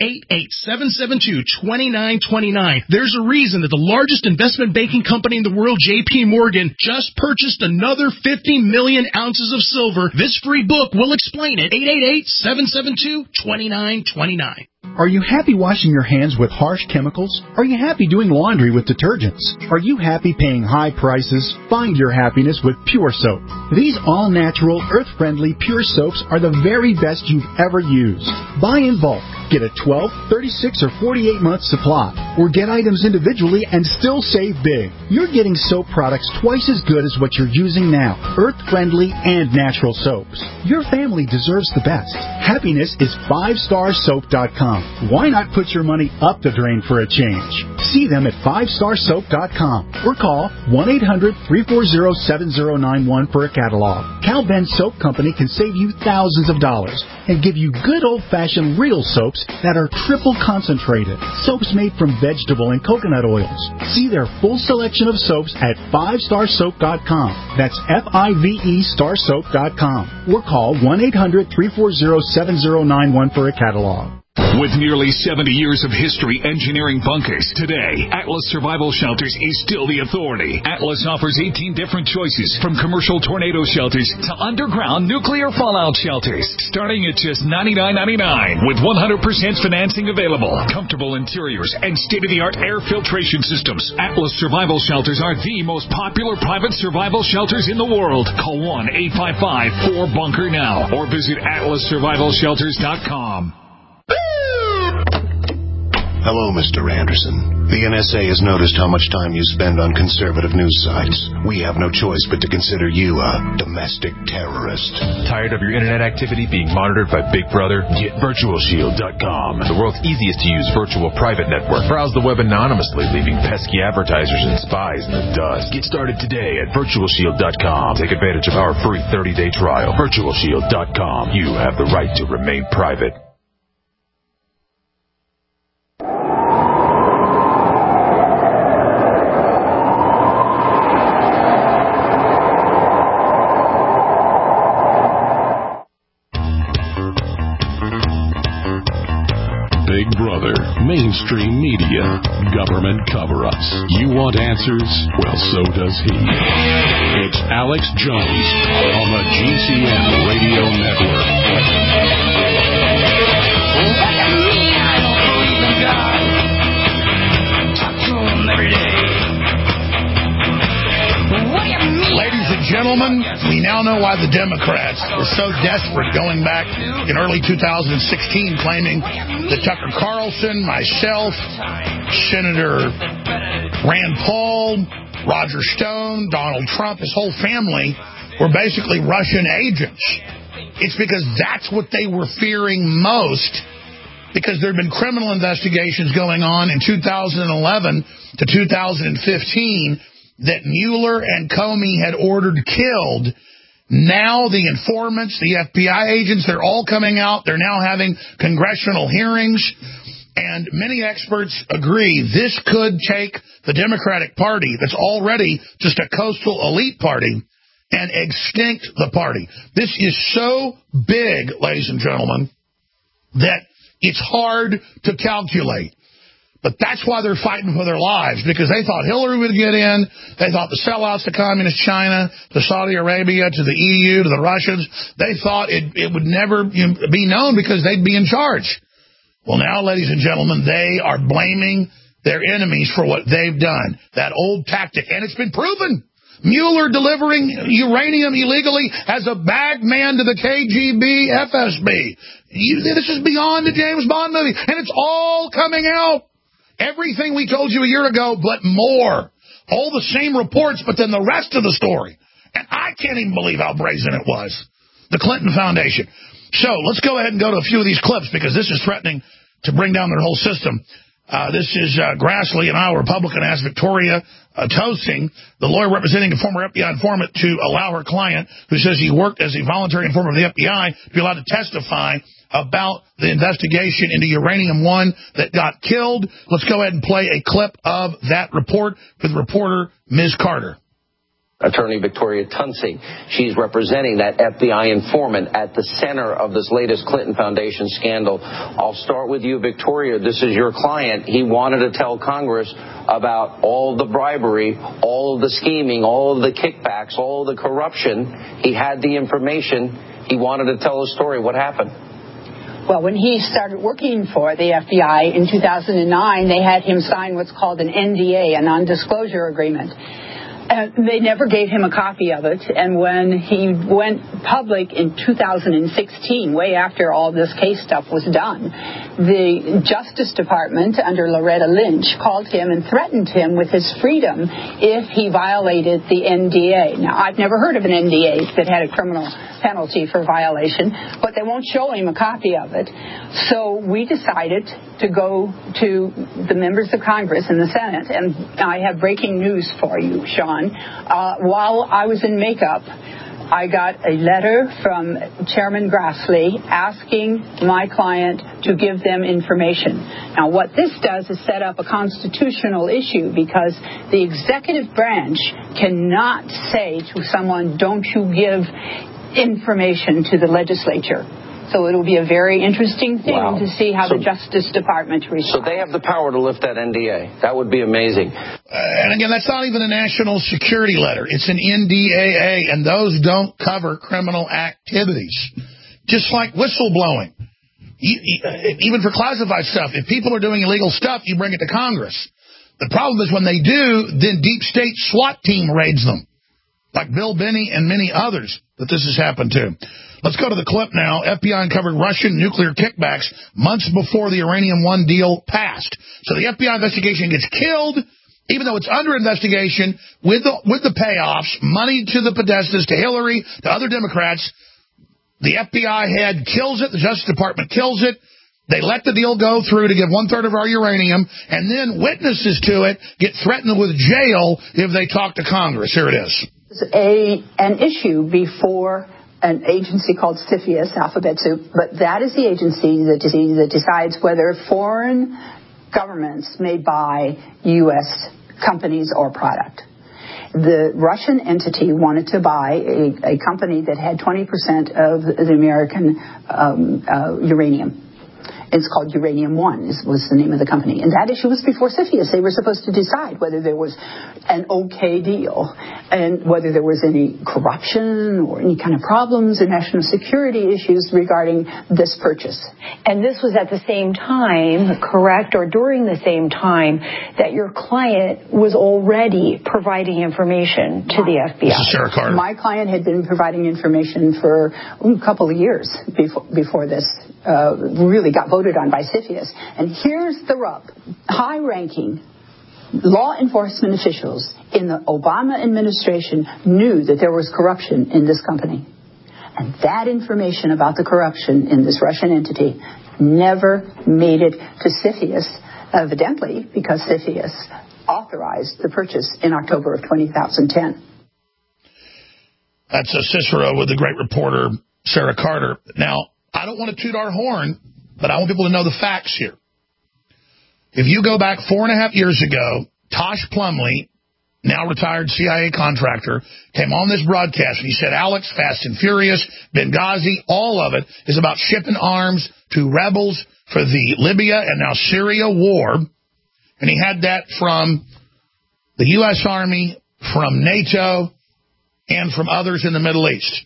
888-772-2929. There's a reason that the largest investment banking company in the world, J.P. Morgan, just purchased another 50 million ounces of silver. This free book will explain it. 888-772-2929. Are you happy washing your hands with harsh chemicals? Are you happy doing laundry with detergents? Are you happy paying high prices? Find your happiness with Pure Soap. These all-natural, earth-friendly Pure Soaps are the very best you've ever used. Buy in bulk. Get a 12, 36, or 48-month supply. Or get items individually and still save big. You're getting soap products twice as good as what you're using now. Earth-friendly and natural soaps. Your family deserves the best. Happiness is 5starsoap.com. Why not put your money up the drain for a change? See them at 5starsoap.com or call 1-800-340-7091 for a catalog. Cal Ben Soap Company can save you thousands of dollars and give you good old-fashioned real soaps that are triple concentrated. Soaps made from vegetable and coconut oils. See their full selection of soaps at 5starsoap.com. That's F-I-V-E starsoap.com. Or call 1-800-340-7091 for a catalog. With nearly 70 years of history engineering bunkers, today, Atlas Survival Shelters is still the authority. Atlas offers 18 different choices, from commercial tornado shelters to underground nuclear fallout shelters, starting at just $99.99 with 100% financing available, comfortable interiors, and state-of-the-art air filtration systems. Atlas Survival Shelters are the most popular private survival shelters in the world. Call 1-855-4BUNKER now or visit atlassurvivalshelters.com. Hello, Mr. Anderson. The NSA has noticed how much time you spend on conservative news sites. We have no choice but to consider you a domestic terrorist. Tired of your internet activity being monitored by Big Brother? Get VirtualShield.com, the world's easiest to use virtual private network. Browse the web anonymously, leaving pesky advertisers and spies in the dust. Get started today at VirtualShield.com. Take advantage of our free 30-day trial. VirtualShield.com. You have the right to remain private. Big Brother, mainstream media, government cover-ups. You want answers? Well, so does he. It's Alex Jones on the GCN Radio Network. Ladies and gentlemen, we now know why the Democrats were so desperate going back in early 2016, claiming that Tucker Carlson, myself, Senator Rand Paul, Roger Stone, Donald Trump, his whole family were basically Russian agents. It's because that's what they were fearing most, because there had been criminal investigations going on in 2011 to 2015 that Mueller and Comey had ordered killed. Now the informants, the FBI agents, they're all coming out. They're now having congressional hearings. And many experts agree this could take the Democratic Party, that's already just a coastal elite party, and extinct the party. This is so big, ladies and gentlemen, that it's hard to calculate. But that's why they're fighting for their lives, because they thought Hillary would get in. They thought the sellouts to Communist China, to Saudi Arabia, to the EU, to the Russians, they thought it would never be known because they'd be in charge. Well, now, ladies and gentlemen, they are blaming their enemies for what they've done. That old tactic. And it's been proven. Mueller delivering uranium illegally as a bag man to the KGB, FSB. This is beyond the James Bond movie. And it's all coming out. Everything we told you a year ago, but more. All the same reports, but then the rest of the story. And I can't even believe how brazen it was. The Clinton Foundation. So let's go ahead and go to a few of these clips, because this is threatening to bring down their whole system. This is Grassley, an Iowa Republican, asked Victoria Toasting, the lawyer representing a former FBI informant, to allow her client, who says he worked as a voluntary informant of the FBI, to be allowed to testify about the investigation into Uranium One that got killed. Let's go ahead and play a clip of that report with reporter Ms. Carter. Attorney Victoria Tunsing. She's representing that FBI informant at the center of this latest Clinton Foundation scandal. I'll start with you, Victoria. This is your client. He wanted to tell Congress about all the bribery, all of the scheming, all of the kickbacks, all of the corruption. He had the information. He wanted to tell a story. What happened? Well, when he started working for the FBI in 2009, they had him sign what's called an NDA, a non-disclosure agreement. They never gave him a copy of it. And when he went public in 2016, way after all this case stuff was done, the Justice Department under Loretta Lynch called him and threatened him with his freedom if he violated the NDA. Now, I've never heard of an NDA that had a criminal penalty for violation, but they won't show him a copy of it. So we decided to go to the members of Congress and the Senate, and I have breaking news for you, Sean. While I was in makeup, I got a letter from Chairman Grassley asking my client to give them information. Now, what this does is set up a constitutional issue, because the executive branch cannot say to someone, don't you give information to the legislature. So it'll be a very interesting thing to see how the Justice Department responds. So they have the power to lift that NDA. That would be amazing. And again, that's not even a national security letter. It's an NDAA, and those don't cover criminal activities. Just like whistleblowing. Even for classified stuff, if people are doing illegal stuff, you bring it to Congress. The problem is when they do, then deep state SWAT team raids them. Like Bill Binney and many others that this has happened to. Let's go to the clip now. FBI uncovered Russian nuclear kickbacks months before the Uranium One deal passed. So the FBI investigation gets killed, even though it's under investigation, with the payoffs, money to the Podestas, to Hillary, to other Democrats. The FBI head kills it. The Justice Department kills it. They let the deal go through to give 1/3 of our uranium, and then witnesses to it get threatened with jail if they talk to Congress. Here it is. An issue before an agency called CFIUS, Alphabet Soup, but that is the agency that decides whether foreign governments may buy U.S. companies or product. The Russian entity wanted to buy a company that had 20% of the American uranium. It's called Uranium One, was the name of the company. And that issue was before CFIUS. They were supposed to decide whether there was an okay deal and whether there was any corruption or any kind of problems or national security issues regarding this purchase. And this was at the same time, correct, or during the same time that your client was already providing information to the FBI. This is Sarah Carter. My client had been providing information for a couple of years before this really got voted on by CFIUS. And here's the rub. High-ranking law enforcement officials in the Obama administration knew that there was corruption in this company. And that information about the corruption in this Russian entity never made it to CFIUS, evidently because CFIUS authorized the purchase in October of 2010. That's Cicero with the great reporter Sarah Carter. Now, I don't want to toot our horn, but I want people to know the facts here. If you go back 4.5 years ago, Tosh Plumlee, now retired CIA contractor, came on this broadcast and he said, Alex, Fast and Furious, Benghazi, all of it is about shipping arms to rebels for the Libya and now Syria war. And he had that from the U.S. Army, from NATO, and from others in the Middle East.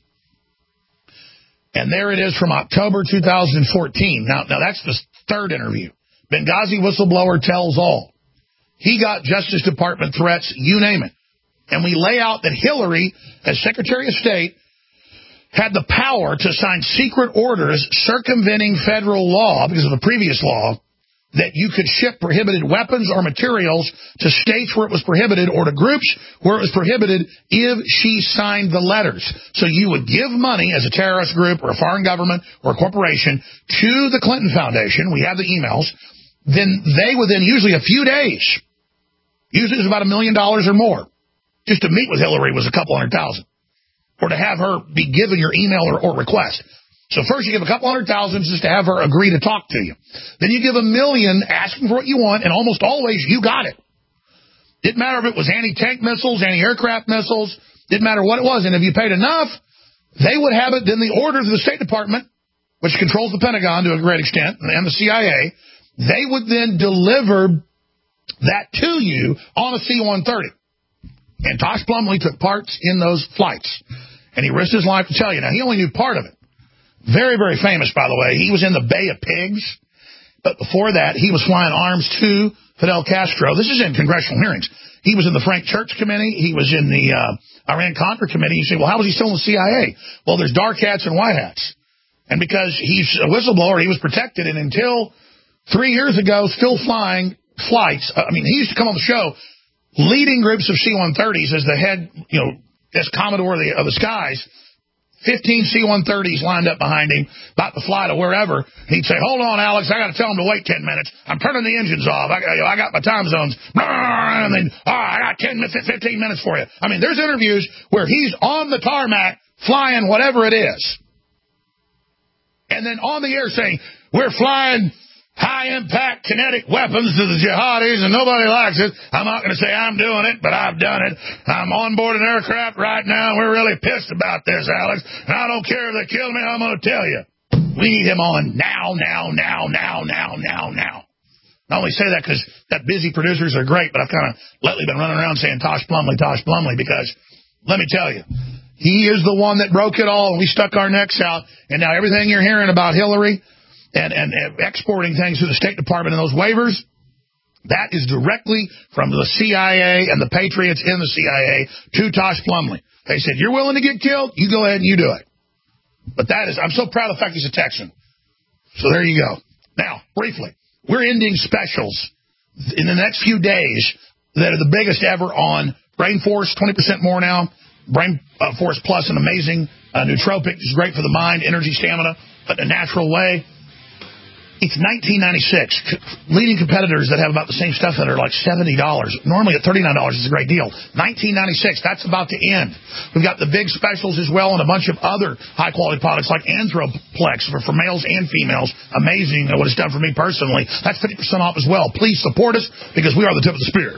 And there it is from October 2014. Now that's the third interview. Benghazi whistleblower tells all. He got Justice Department threats, you name it. And we lay out that Hillary, as Secretary of State, had the power to sign secret orders circumventing federal law, because of the previous law, that you could ship prohibited weapons or materials to states where it was prohibited or to groups where it was prohibited if she signed the letters. So you would give money as a terrorist group or a foreign government or a corporation to the Clinton Foundation. We have the emails. Then they would then, usually a few days, usually it was about $1 million or more, just to meet with Hillary was a couple $100,000, or to have her be given your email or request. So first you give a couple $100,000 just to have her agree to talk to you. Then you give $1 million asking for what you want, and almost always you got it. Didn't matter if it was anti-tank missiles, anti-aircraft missiles, didn't matter what it was. And if you paid enough, they would have it. Then the orders of the State Department, which controls the Pentagon to a great extent, and the CIA, they would then deliver that to you on a C-130. And Tosh Plumlee took parts in those flights. And he risked his life to tell you. Now, he only knew part of it. Very, very famous, by the way. He was in the Bay of Pigs. But before that, he was flying arms to Fidel Castro. This is in congressional hearings. He was in the Frank Church Committee. He was in the Iran-Contra Committee. You say, well, how was he still in the CIA? Well, there's dark hats and white hats. And because he's a whistleblower, he was protected. And until 3 years ago, still flying flights. He used to come on the show leading groups of C-130s as the head, as Commodore of the skies. 15 C-130s lined up behind him, about to fly to wherever. He'd say, hold on, Alex, I got to tell him to wait 10 minutes. I'm turning the engines off. I got my time zones. And then, I got 15 minutes for you. There's interviews where he's on the tarmac flying whatever it is. And then on the air saying, we're flying high-impact kinetic weapons to the jihadis, and nobody likes it. I'm not going to say I'm doing it, but I've done it. I'm on board an aircraft right now, and we're really pissed about this, Alex. And I don't care if they kill me, I'm going to tell you. We need him on now. I only say that because that busy producers are great, but I've kind of lately been running around saying Tosh Plumlee, because let me tell you, he is the one that broke it all, and we stuck our necks out, and now everything you're hearing about Hillary and exporting things to the State Department and those waivers, that is directly from the CIA and the patriots in the CIA to Tosh Plumlee. They said, you're willing to get killed? You go ahead and you do it. But I'm so proud of the fact he's a Texan. So there you go. Now, briefly, we're ending specials in the next few days that are the biggest ever on Brain Force, 20% more now. Brain Force Plus, an amazing nootropic. It's great for the mind, energy, stamina, but in a natural way. It's $19.96. Leading competitors that have about the same stuff that are like $70. Normally at $39 is a great deal. $19.96. That's about to end. We've got the big specials as well and a bunch of other high-quality products like Anthroplex for males and females. Amazing what it's done for me personally. That's 50% off as well. Please support us because we are the tip of the spear.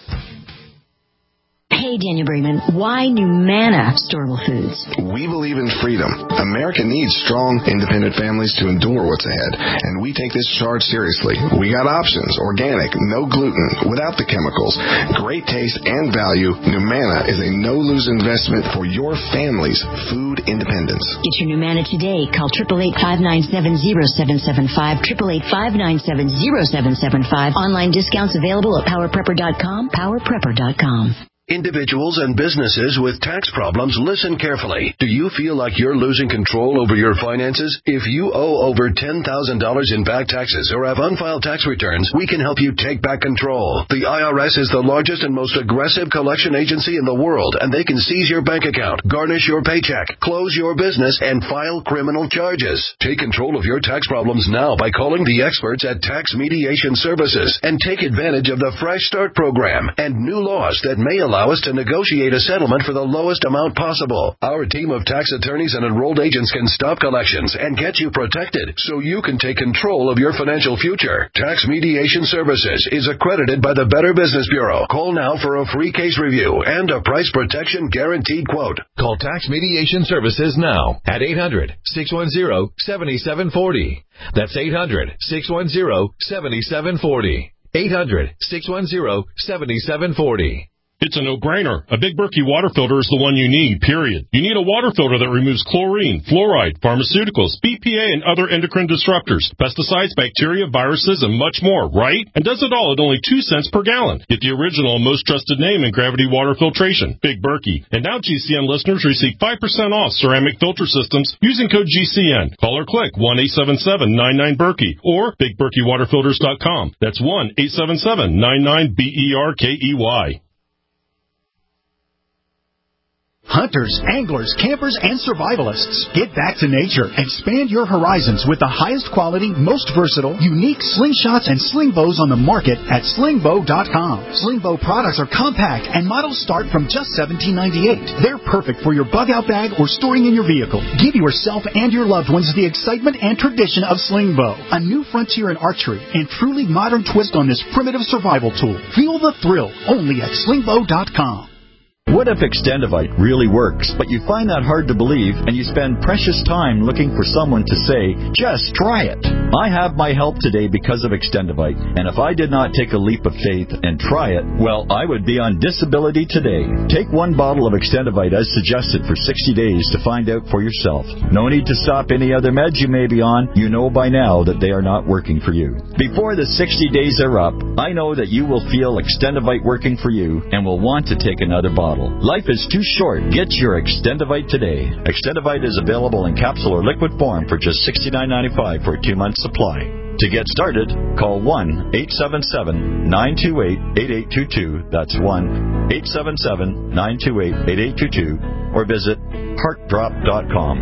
Hey, Daniel Bremen, why Numana Storable Foods? We believe in freedom. America needs strong, independent families to endure what's ahead, and we take this charge seriously. We got options: organic, no gluten, without the chemicals, great taste and value. Numana is a no-lose investment for your family's food independence. Get your Numana today. Call 888-597-0775, 888-597-0775. Online discounts available at PowerPrepper.com, PowerPrepper.com. Individuals and businesses with tax problems, listen carefully. Do you feel like you're losing control over your finances? If you owe over $10,000 in back taxes or have unfiled tax returns, we can help you take back control. The IRS is the largest and most aggressive collection agency in the world, and they can seize your bank account, garnish your paycheck, close your business, and file criminal charges. Take control of your tax problems now by calling the experts at Tax Mediation Services and take advantage of the Fresh Start program and new laws that may allow us to negotiate a settlement for the lowest amount possible. Our team of tax attorneys and enrolled agents can stop collections and get you protected so you can take control of your financial future. Tax Mediation Services is accredited by the Better Business Bureau. Call now for a free case review and a price protection guaranteed quote. Call Tax Mediation Services now at 800-610-7740. That's 800-610-7740. 800-610-7740. It's a no-brainer. A Big Berkey water filter is the one you need, period. You need a water filter that removes chlorine, fluoride, pharmaceuticals, BPA, and other endocrine disruptors, pesticides, bacteria, viruses, and much more, right? And does it all at only 2 cents per gallon. Get the original and most trusted name in gravity water filtration, Big Berkey. And now GCN listeners receive 5% off ceramic filter systems using code GCN. Call or click 1-877-99-BERKEY or BigBerkeyWaterFilters.com. That's 1-877-99-BERKEY. Hunters, anglers, campers, and survivalists, get back to nature. Expand your horizons with the highest quality, most versatile, unique slingshots and sling bows on the market at slingbow.com. Slingbow products are compact and models start from just $17.98. They're perfect for your bug-out bag or storing in your vehicle. Give yourself and your loved ones the excitement and tradition of Slingbow, a new frontier in archery and truly modern twist on this primitive survival tool. Feel the thrill only at slingbow.com. What if Extendivite really works, but you find that hard to believe and you spend precious time looking for someone to say, just try it? I have my help today because of Extendivite, and if I did not take a leap of faith and try it, well, I would be on disability today. Take one bottle of Extendivite as suggested for 60 days to find out for yourself. No need to stop any other meds you may be on. You know by now that they are not working for you. Before the 60 days are up, I know that you will feel Extendivite working for you and will want to take another bottle. Life is too short. Get your Extendivite today. Extendivite is available in capsule or liquid form for just $69.95 for a 2-month supply. To get started, call 1-877-928-8822. That's 1-877-928-8822. Or visit heartdrop.com.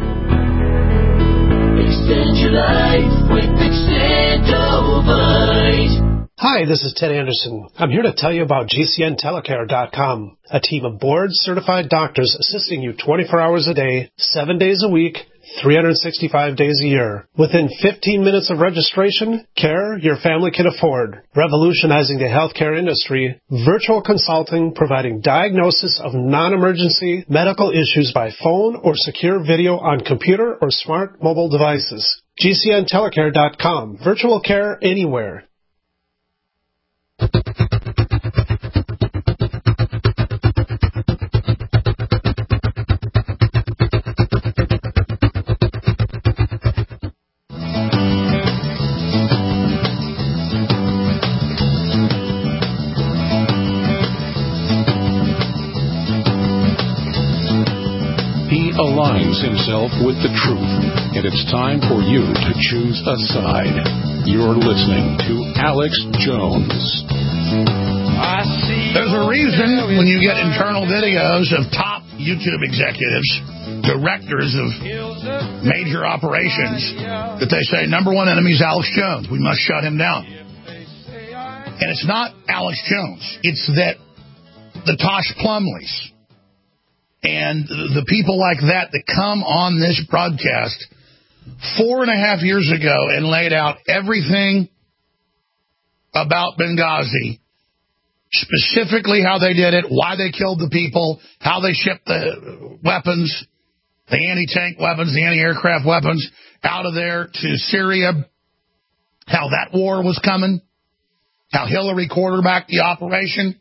Extend your life with Extendivite. Hi, this is Ted Anderson. I'm here to tell you about GCNtelecare.com, a team of board-certified doctors assisting you 24 hours a day, 7 days a week, 365 days a year. Within 15 minutes of registration, care your family can afford. Revolutionizing the healthcare industry, virtual consulting providing diagnosis of non-emergency medical issues by phone or secure video on computer or smart mobile devices. GCNtelecare.com, virtual care anywhere. He aligns himself with the truth, and it's time for you to choose a side. You're listening to Alex Jones. There's a reason when you get internal videos of top YouTube executives, directors of major operations, that they say, number one enemy is Alex Jones. We must shut him down. And it's not Alex Jones. It's that the Tosh Plumleys and the people like that come on this broadcast 4.5 years ago and laid out everything about Benghazi, specifically how they did it, why they killed the people, how they shipped the weapons, the anti-tank weapons, the anti-aircraft weapons out of there to Syria, how that war was coming, how Hillary quarterbacked the operation.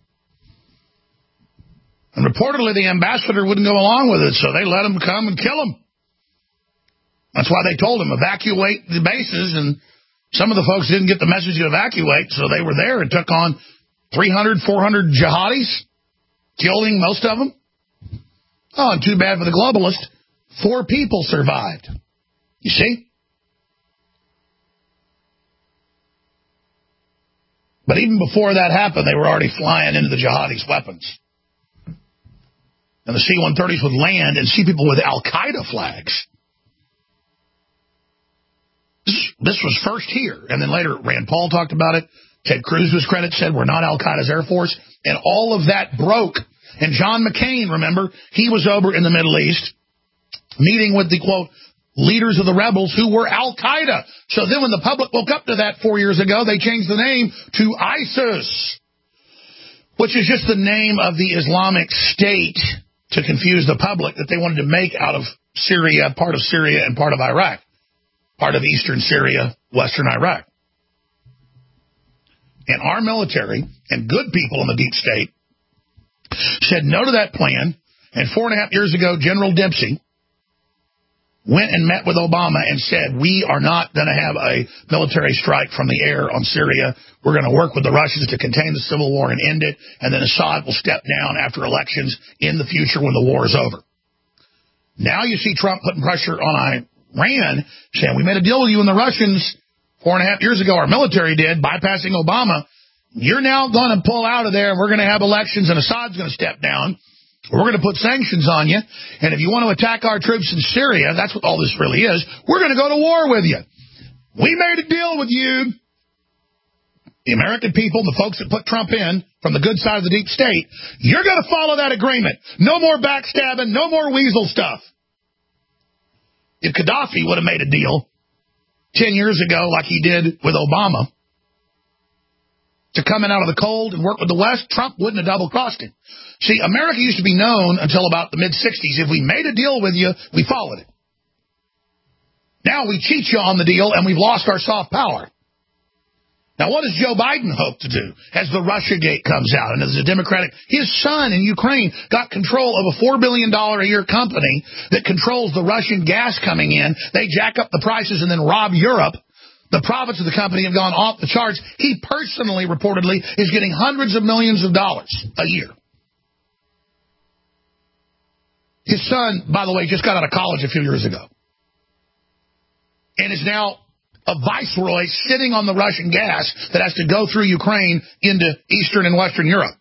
And reportedly the ambassador wouldn't go along with it, so they let him come and kill him. That's why they told him, evacuate the bases, and some of the folks didn't get the message to evacuate, so they were there and took on 300, 400 jihadis, killing most of them. Oh, and too bad for the globalist. 4 people survived. You see? But even before that happened, they were already flying into the jihadis' weapons. And the C-130s would land and see people with Al-Qaeda flags. This was first here, and then later Rand Paul talked about it. Ted Cruz, to his credit, said we're not Al-Qaeda's Air Force, and all of that broke. And John McCain, remember, he was over in the Middle East meeting with the, quote, leaders of the rebels who were Al-Qaeda. So then when the public woke up to that 4 years ago, they changed the name to ISIS, which is just the name of the Islamic State to confuse the public that they wanted to make out of Syria, part of Syria, and part of Iraq. Part of eastern Syria, western Iraq. and our military and good people in the deep state said no to that plan. And 4.5 years ago, General Dempsey went and met with Obama and said, we are not going to have a military strike from the air on Syria. We're going to work with the Russians to contain the civil war and end it, and then Assad will step down after elections in the future when the war is over. Now you see Trump putting pressure on Iran, saying, we made a deal with you and the Russians 4.5 years ago. Our military did, bypassing Obama. You're now going to pull out of there, and we're going to have elections, and Assad's going to step down. We're going to put sanctions on you, and if you want to attack our troops in Syria, that's what all this really is, we're going to go to war with you. We made a deal with you. The American people, the folks that put Trump in from the good side of the deep state, you're going to follow that agreement. No more backstabbing, no more weasel stuff. If Gaddafi would have made a deal 10 years ago like he did with Obama to come in out of the cold and work with the West, Trump wouldn't have double-crossed him. See, America used to be known until about the mid-'60s. If we made a deal with you, we followed it. Now we cheat you on the deal, and we've lost our soft power. Now, what does Joe Biden hope to do as the Russiagate comes out and as the Democratic... His son in Ukraine got control of a $4 billion a year company that controls the Russian gas coming in. They jack up the prices and then rob Europe. The profits of the company have gone off the charts. He personally, reportedly, is getting hundreds of millions of dollars a year. His son, by the way, just got out of college a few years ago and is now a viceroy sitting on the Russian gas that has to go through Ukraine into Eastern and Western Europe.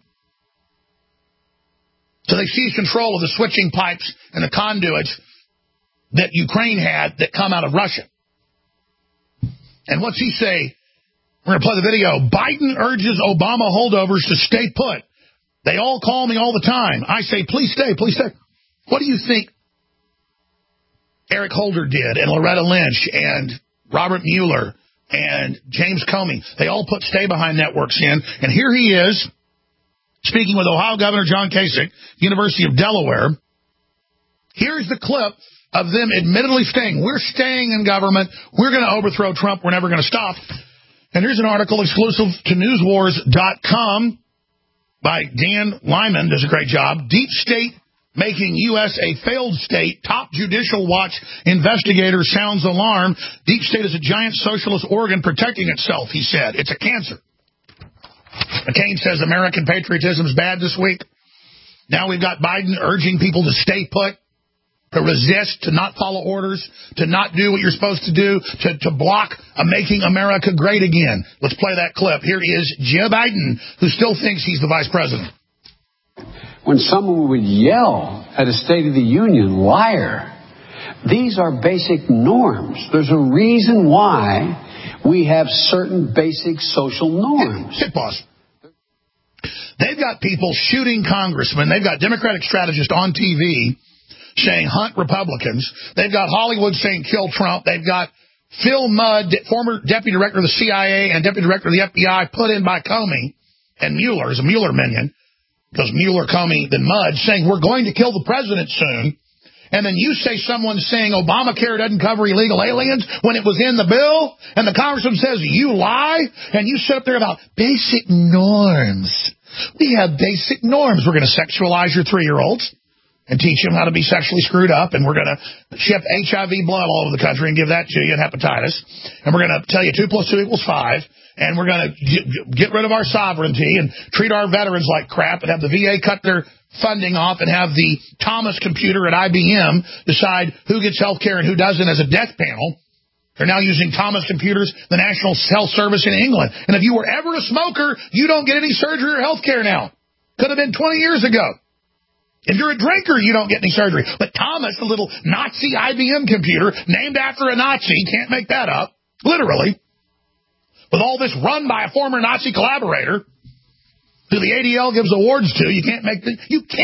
So they seized control of the switching pipes and the conduits that Ukraine had that come out of Russia. And what's he say? We're going to play the video. Biden urges Obama holdovers to stay put. They all call me all the time. I say, please stay, please stay. What do you think Eric Holder did and Loretta Lynch and Robert Mueller and James Comey? They all put stay-behind networks in. And here he is speaking with Ohio Governor John Kasich, University of Delaware. Here's the clip of them admittedly saying, we're staying in government. We're going to overthrow Trump. We're never going to stop. And here's an article exclusive to newswars.com by Dan Lyman. Does a great job. Deep State making U.S. a failed state. Top Judicial Watch investigator sounds alarm. Deep State is a giant socialist organ protecting itself, he said. It's a cancer. McCain says American patriotism is bad this week. Now we've got Biden urging people to stay put, to resist, to not follow orders, to not do what you're supposed to do, to block making America great again. Let's play that clip. Here is Joe Biden, who still thinks he's the vice president. When someone would yell at a State of the Union, liar, these are basic norms. There's a reason why we have certain basic social norms. Hit pause. They've got people shooting congressmen. They've got Democratic strategists on TV saying hunt Republicans. They've got Hollywood saying kill Trump. They've got Phil Mudd, former deputy director of the CIA and deputy director of the FBI, put in by Comey and Mueller, as a Mueller minion, because Mueller, Comey, then Mudd, saying we're going to kill the president soon. And then you say someone's saying Obamacare doesn't cover illegal aliens when it was in the bill, and the congressman says you lie, and you sit up there about basic norms. We have basic norms. We're going to sexualize your 3-year-olds and teach them how to be sexually screwed up, and we're going to ship HIV blood all over the country and give that to you, and hepatitis, and we're going to tell you 2 + 2 = 5, and we're going to get rid of our sovereignty and treat our veterans like crap and have the VA cut their funding off and have the Thomas computer at IBM decide who gets health care and who doesn't as a death panel. They're now using Thomas computers, the National Health Service in England. And if you were ever a smoker, you don't get any surgery or health care now. Could have been 20 years ago. If you're a drinker, you don't get any surgery. But Thomas, the little Nazi IBM computer named after a Nazi, can't make that up, literally, with all this run by a former Nazi collaborator who the ADL gives awards to, you can't make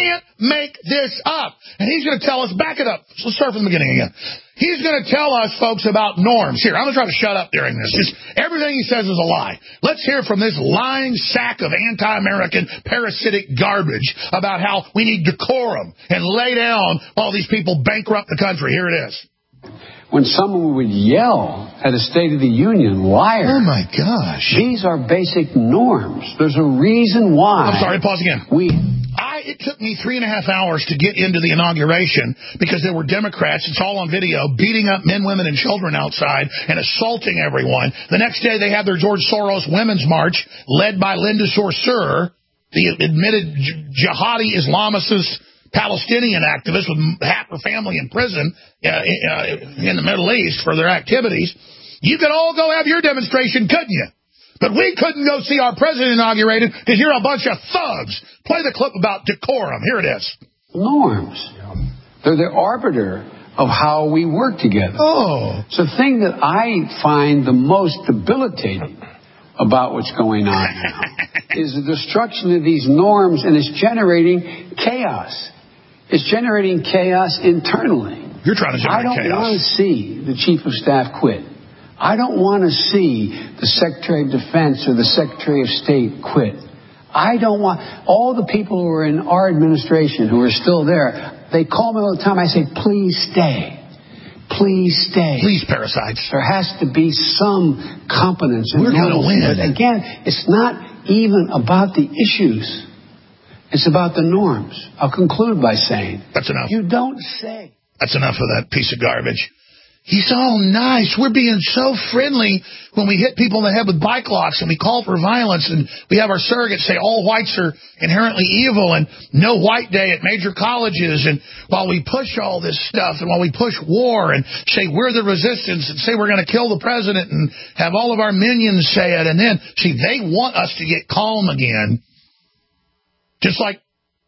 this up. And he's going to tell us, back it up. Let's start from the beginning again. He's going to tell us, folks, about norms. Here, I'm going to try to shut up during this. Just everything he says is a lie. Let's hear from this lying sack of anti-American parasitic garbage about how we need decorum and lay down while these people bankrupt the country. Here it is. when someone would yell at a State of the Union, liar. Oh, my gosh. These are basic norms. There's a reason why. I'm sorry, pause again. It took me 3.5 hours to get into the inauguration because there were Democrats, it's all on video, beating up men, women, and children outside and assaulting everyone. The next day they had their George Soros Women's March led by Linda Sarsour, the admitted jihadi Islamicist Palestinian activist with half her family in prison in the Middle East for their activities. You could all go have your demonstration, couldn't you? But we couldn't go see our president inaugurated because you're a bunch of thugs. Play the clip about decorum. Here it is. Norms. They're the arbiter of how we work together. Oh. So the thing that I find the most debilitating about what's going on now is the destruction of these norms, and it's generating chaos. It's generating chaos internally. You're trying to generate chaos. I don't want to see the chief of staff quit. I don't want to see the Secretary of Defense or the Secretary of State quit. I don't want all the people who are in our administration who are still there. They call me all the time. I say, please stay. Please stay. Please, parasites. There has to be some competence. We're going to win. But again, it's not even about the issues. It's about the norms. I'll conclude by saying, that's enough. You don't say. That's enough of that piece of garbage. He's all nice. We're being so friendly when we hit people in the head with bike locks and we call for violence and we have our surrogates say all whites are inherently evil and no white day at major colleges. And while we push all this stuff and while we push war and say we're the resistance and say we're going to kill the president and have all of our minions say it. And then, see, they want us to get calm again. Just like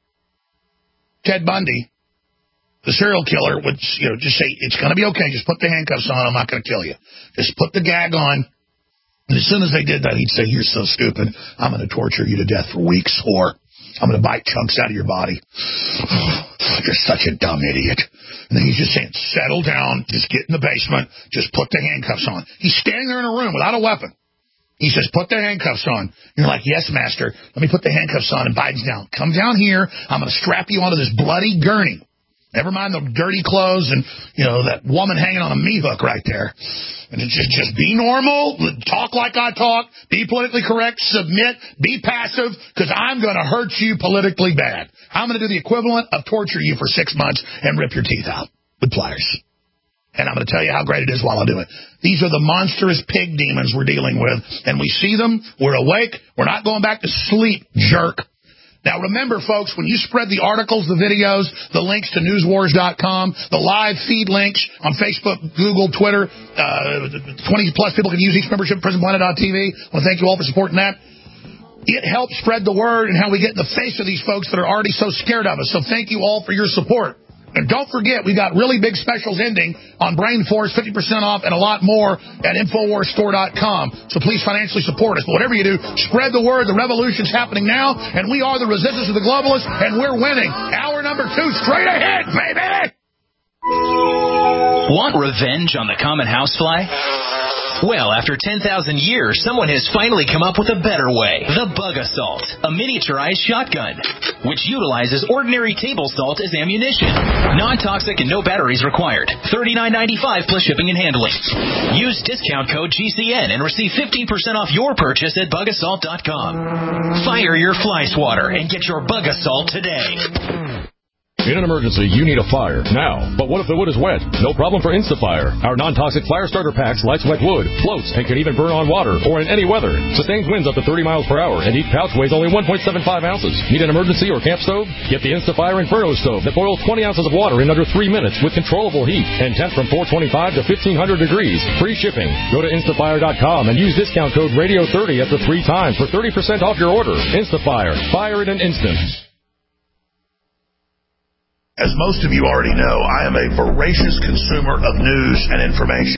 Ted Bundy. The serial killer would, just say, it's going to be okay. Just put the handcuffs on. I'm not going to kill you. Just put the gag on. And as soon as they did that, he'd say, you're so stupid. I'm going to torture you to death for weeks, whore. I'm going to bite chunks out of your body. You're such a dumb idiot. And then he's just saying, settle down. Just get in the basement. Just put the handcuffs on. He's standing there in a room without a weapon. He says, put the handcuffs on. You're like, yes, master. Let me put the handcuffs on. And Biden's down. Come down here. I'm going to strap you onto this bloody gurney. Never mind the dirty clothes and, that woman hanging on a meat hook right there. And it's just be normal, talk like I talk, be politically correct, submit, be passive, because I'm going to hurt you politically bad. I'm going to do the equivalent of torture you for 6 months and rip your teeth out with pliers. And I'm going to tell you how great it is while I do it. These are the monstrous pig demons we're dealing with. And we see them, we're awake, we're not going back to sleep, jerk. Now, remember, folks, when you spread the articles, the videos, the links to newswars.com, the live feed links on Facebook, Google, Twitter, 20-plus people can use each membership at PrisonPlanet.tv. I want to thank you all for supporting that. It helps spread the word and how we get in the face of these folks that are already so scared of us. So thank you all for your support. And don't forget, we got really big specials ending on Brain Force, 50% off, and a lot more at InfoWarsStore.com. So please financially support us. But whatever you do, spread the word. The revolution's happening now, and we are the resistance of the globalists, and we're winning. Hour number 2, straight ahead, baby! Want revenge on the common housefly? Well, after 10,000 years, someone has finally come up with a better way. The Bug Assault, a miniaturized shotgun, which utilizes ordinary table salt as ammunition. Non-toxic and no batteries required. $39.95 plus shipping and handling. Use discount code GCN and receive 15% off your purchase at bugassault.com. Fire your fly swatter and get your Bug Assault today. In an emergency, you need a fire now. But what if the wood is wet? No problem for InstaFire. Our non-toxic fire starter packs lights wet wood, floats, and can even burn on water or in any weather. Sustains winds up to 30 miles per hour, and each pouch weighs only 1.75 ounces. Need an emergency or camp stove? Get the InstaFire Inferno stove that boils 20 ounces of water in under 3 minutes with controllable heat and temp from 425 to 1500 degrees. Free shipping. Go to instafire.com and use discount code RADIO30 up to 3 times for 30% off your order. InstaFire. Fire in an instant. As most of you already know, I am a voracious consumer of news and information.